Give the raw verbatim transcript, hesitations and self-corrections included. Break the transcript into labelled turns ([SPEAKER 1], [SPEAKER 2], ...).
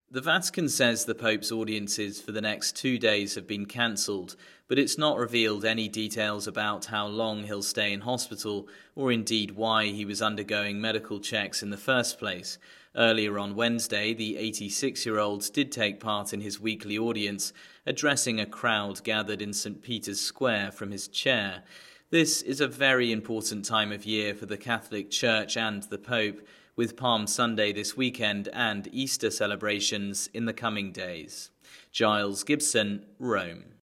[SPEAKER 1] The Vatican says the Pope's audiences for the next two days have been cancelled, but it's not revealed any details about how long he'll stay in hospital or indeed why he was undergoing medical checks in the first place. Earlier on Wednesday, the eighty-six-year-old did take part in his weekly audience, addressing a crowd gathered in Saint Peter's Square from his chair. This is a very important time of year for the Catholic Church and the Pope, with Palm Sunday this weekend and Easter celebrations in the coming days. Giles Gibson, Rome.